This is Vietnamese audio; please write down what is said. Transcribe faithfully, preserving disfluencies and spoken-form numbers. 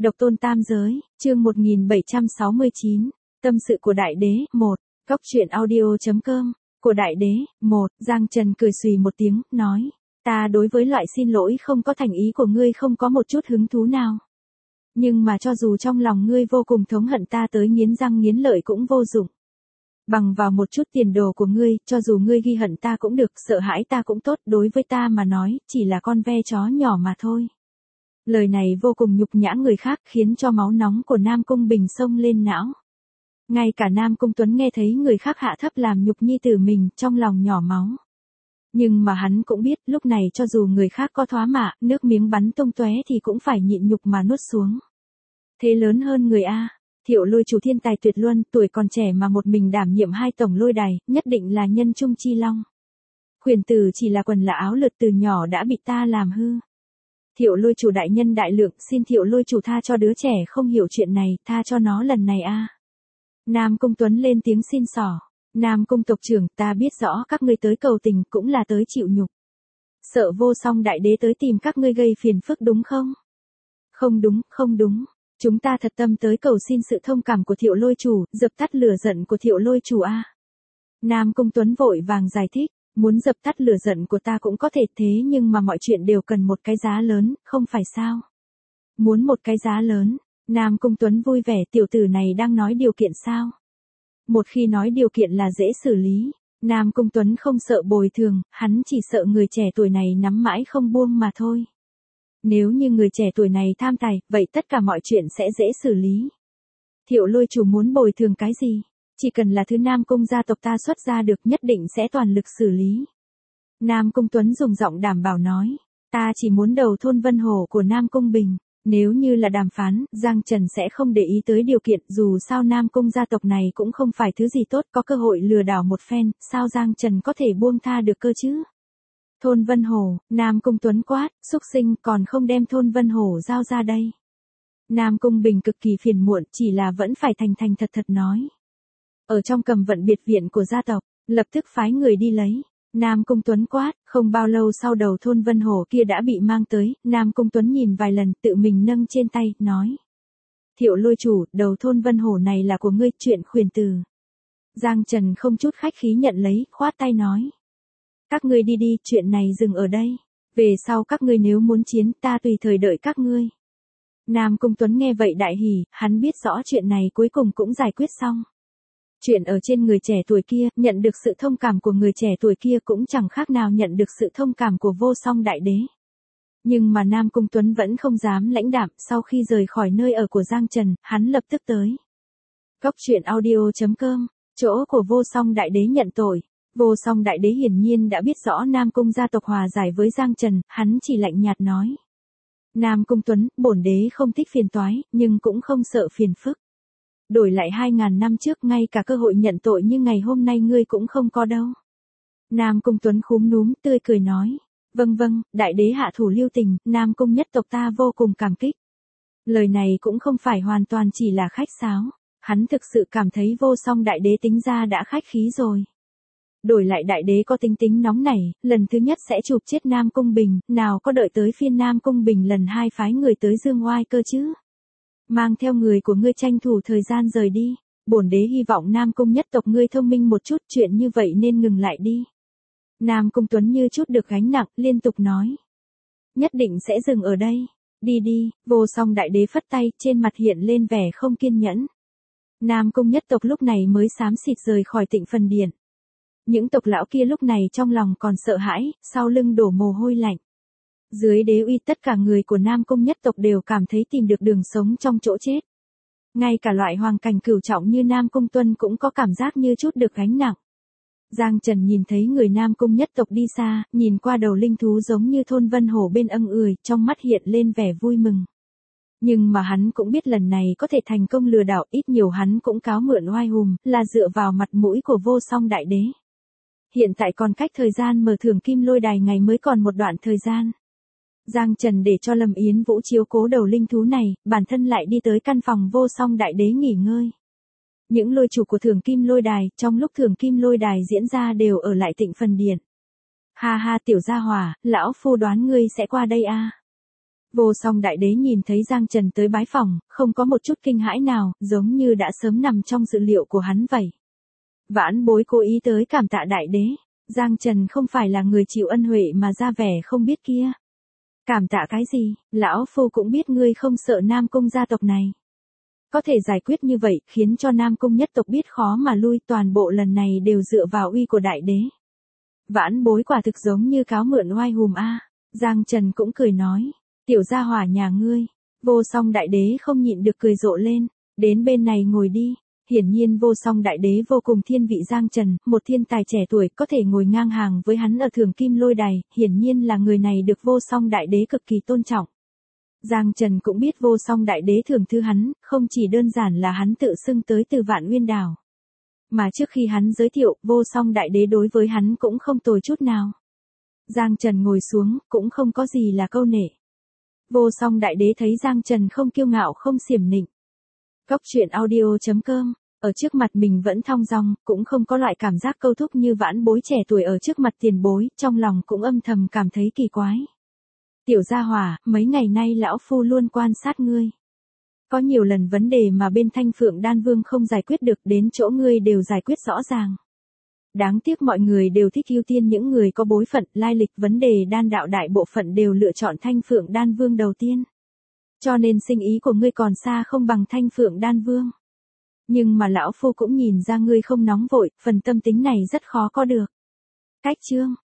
Độc tôn tam giới, chương một nghìn bảy trăm sáu mươi chín, tâm sự của đại đế, một, góc truyện audio.com, của đại đế, một, Giang Trần cười xùy một tiếng, nói, ta đối với loại xin lỗi không có thành ý của ngươi không có một chút hứng thú nào. Nhưng mà cho dù trong lòng ngươi vô cùng thống hận ta tới nghiến răng nghiến lợi cũng vô dụng. Bằng vào một chút tiền đồ của ngươi, cho dù ngươi ghi hận ta cũng được, sợ hãi ta cũng tốt, đối với ta mà nói, chỉ là con ve chó nhỏ mà thôi. Lời này vô cùng nhục nhã người khác, khiến cho máu nóng của Nam Cung Bình xông lên não. Ngay cả Nam Cung Tuấn nghe thấy người khác hạ thấp làm nhục nhi tử mình, trong lòng nhỏ máu. Nhưng mà hắn cũng biết, lúc này cho dù người khác có thoá mạ, nước miếng bắn tung tóe thì cũng phải nhịn nhục mà nuốt xuống. Thế lớn hơn người A, Thiệu Lôi chủ thiên tài tuyệt luân, tuổi còn trẻ mà một mình đảm nhiệm hai tổng lôi đài, nhất định là nhân trung chi long. Khuyển tử chỉ là quần là áo lượt từ nhỏ đã bị ta làm hư. Thiệu Lôi chủ đại nhân đại lượng, xin Thiệu Lôi chủ tha cho đứa trẻ không hiểu chuyện này, tha cho nó lần này a. Nam Cung Tuấn lên tiếng xin xỏ. Nam Cung tộc trưởng, ta biết rõ các ngươi tới cầu tình cũng là tới chịu nhục. Sợ vô song đại đế tới tìm các ngươi gây phiền phức đúng không? Không đúng, không đúng. Chúng ta thật tâm tới cầu xin sự thông cảm của Thiệu Lôi chủ, dập tắt lửa giận của Thiệu Lôi chủ a. Nam Cung Tuấn vội vàng giải thích. Muốn dập tắt lửa giận của ta cũng có thể thế nhưng mà mọi chuyện đều cần một cái giá lớn, không phải sao? Muốn một cái giá lớn, Nam Cung Tuấn vui vẻ, tiểu tử này đang nói điều kiện sao? Một khi nói điều kiện là dễ xử lý, Nam Cung Tuấn không sợ bồi thường, hắn chỉ sợ người trẻ tuổi này nắm mãi không buông mà thôi. Nếu như người trẻ tuổi này tham tài, vậy tất cả mọi chuyện sẽ dễ xử lý. Thiệu Lôi chủ muốn bồi thường cái gì? Chỉ cần là thứ Nam Cung gia tộc ta xuất ra được nhất định sẽ toàn lực xử lý. Nam Cung Tuấn dùng giọng đảm bảo nói, ta chỉ muốn đầu thôn Vân Hồ của Nam Cung Bình. Nếu như là đàm phán, Giang Trần sẽ không để ý tới điều kiện, dù sao Nam Cung gia tộc này cũng không phải thứ gì tốt, có cơ hội lừa đảo một phen, sao Giang Trần có thể buông tha được cơ chứ? Thôn Vân Hồ, Nam Cung Tuấn quát, xúc sinh còn không đem thôn Vân Hồ giao ra đây. Nam Cung Bình cực kỳ phiền muộn, chỉ là vẫn phải thành thành thật thật nói. Ở trong cầm vận biệt viện của gia tộc, lập tức phái người đi lấy. Nam Cung Tuấn quát, không bao lâu sau đầu thôn Vân Hồ kia đã bị mang tới, Nam Cung Tuấn nhìn vài lần tự mình nâng trên tay, nói. Thiệu Lôi chủ, đầu thôn Vân Hồ này là của ngươi, chuyện khuyển từ. Giang Trần không chút khách khí nhận lấy, khoát tay nói. Các ngươi đi đi, chuyện này dừng ở đây. Về sau các ngươi nếu muốn chiến, ta tùy thời đợi các ngươi. Nam Cung Tuấn nghe vậy đại hỉ, hắn biết rõ chuyện này cuối cùng cũng giải quyết xong. Chuyện ở trên người trẻ tuổi kia, nhận được sự thông cảm của người trẻ tuổi kia cũng chẳng khác nào nhận được sự thông cảm của vô song đại đế. Nhưng mà Nam Cung Tuấn vẫn không dám lãnh đạm, sau khi rời khỏi nơi ở của Giang Trần, hắn lập tức tới. Góc truyện audio.com, chỗ của vô song đại đế nhận tội. Vô song đại đế hiển nhiên đã biết rõ Nam Cung gia tộc hòa giải với Giang Trần, hắn chỉ lạnh nhạt nói. Nam Cung Tuấn, bổn đế không thích phiền toái, nhưng cũng không sợ phiền phức. Đổi lại hai ngàn năm trước ngay cả cơ hội nhận tội như ngày hôm nay ngươi cũng không có đâu. Nam Cung Tuấn khúm núm tươi cười nói. Vâng vâng, đại đế hạ thủ lưu tình, Nam Cung nhất tộc ta vô cùng cảm kích. Lời này cũng không phải hoàn toàn chỉ là khách sáo. Hắn thực sự cảm thấy vô song đại đế tính ra đã khách khí rồi. Đổi lại đại đế có tính tính nóng nảy, lần thứ nhất sẽ chụp chết Nam Cung Bình, nào có đợi tới phiên Nam Cung Bình lần hai phái người tới dương oai cơ chứ. Mang theo người của ngươi tranh thủ thời gian rời đi, bổn đế hy vọng Nam Cung nhất tộc ngươi thông minh một chút, chuyện như vậy nên ngừng lại đi. Nam Cung Tuấn như chút được gánh nặng, liên tục nói. Nhất định sẽ dừng ở đây, đi đi, vô song đại đế phất tay, trên mặt hiện lên vẻ không kiên nhẫn. Nam Cung nhất tộc lúc này mới xám xịt rời khỏi Tịnh Phần Điện. Những tộc lão kia lúc này trong lòng còn sợ hãi, sau lưng đổ mồ hôi lạnh. Dưới đế uy tất cả người của Nam Cung nhất tộc đều cảm thấy tìm được đường sống trong chỗ chết. Ngay cả loại hoàng cảnh cửu trọng như Nam Cung Tuân cũng có cảm giác như chút được gánh nặng. Giang Trần nhìn thấy người Nam Cung nhất tộc đi xa, nhìn qua đầu linh thú giống như thôn Vân Hồ bên âng ười, trong mắt hiện lên vẻ vui mừng. Nhưng mà hắn cũng biết lần này có thể thành công lừa đảo, ít nhiều hắn cũng cáo mượn oai hùng, là dựa vào mặt mũi của vô song đại đế. Hiện tại còn cách thời gian mở thưởng kim lôi đài ngày mới còn một đoạn thời gian. Giang Trần để cho Lâm Yến Vũ chiếu cố đầu linh thú này, bản thân lại đi tới căn phòng vô song đại đế nghỉ ngơi. Những lôi chủ của thưởng kim lôi đài, trong lúc thưởng kim lôi đài diễn ra đều ở lại Tịnh Phần Điện. Ha ha tiểu gia hỏa, lão phu đoán ngươi sẽ qua đây a. Vô Song Đại Đế nhìn thấy Giang Trần tới bái phỏng, không có một chút kinh hãi nào, giống như đã sớm nằm trong dự liệu của hắn vậy. Vãn Bối cố ý tới cảm tạ Đại Đế, Giang Trần không phải là người chịu ân huệ mà ra vẻ không biết kia. Cảm tạ cái gì, lão phu cũng biết ngươi không sợ Nam Cung gia tộc này. Có thể giải quyết như vậy, khiến cho Nam Cung nhất tộc biết khó mà lui, toàn bộ lần này đều dựa vào uy của Đại Đế. Vãn Bối quả thực giống như cáo mượn oai hùm a. Giang Trần cũng cười nói, tiểu gia hỏa nhà ngươi. Vô Song Đại Đế không nhịn được cười rộ lên, đến bên này ngồi đi. Hiển nhiên Vô Song Đại Đế vô cùng thiên vị Giang Trần, một thiên tài trẻ tuổi có thể ngồi ngang hàng với hắn ở Thường Kim Lôi Đài, hiển nhiên là người này được Vô Song Đại Đế cực kỳ tôn trọng. Giang Trần cũng biết Vô Song Đại Đế thường thư hắn, không chỉ đơn giản là hắn tự xưng tới từ Vạn Nguyên Đảo. Mà trước khi hắn giới thiệu, Vô Song Đại Đế đối với hắn cũng không tồi chút nào. Giang Trần ngồi xuống, cũng không có gì là câu nể. Vô Song Đại Đế thấy Giang Trần không kiêu ngạo không xiểm nịnh. Cốc truyện audio chấm com, ở trước mặt mình vẫn thong dong, cũng không có loại cảm giác câu thúc như Vãn Bối trẻ tuổi ở trước mặt tiền bối, trong lòng cũng âm thầm cảm thấy kỳ quái. Tiểu gia hỏa, mấy ngày nay lão phu luôn quan sát ngươi. Có nhiều lần vấn đề mà bên Thanh Phượng Đan Vương không giải quyết được, đến chỗ ngươi đều giải quyết rõ ràng. Đáng tiếc mọi người đều thích ưu tiên những người có bối phận, lai lịch vấn đề đan đạo đại bộ phận đều lựa chọn Thanh Phượng Đan Vương đầu tiên. Cho nên sinh ý của ngươi còn xa không bằng Thanh Phượng Đan Vương. Nhưng mà lão phu cũng nhìn ra ngươi không nóng vội, phần tâm tính này rất khó có được. Cách chương,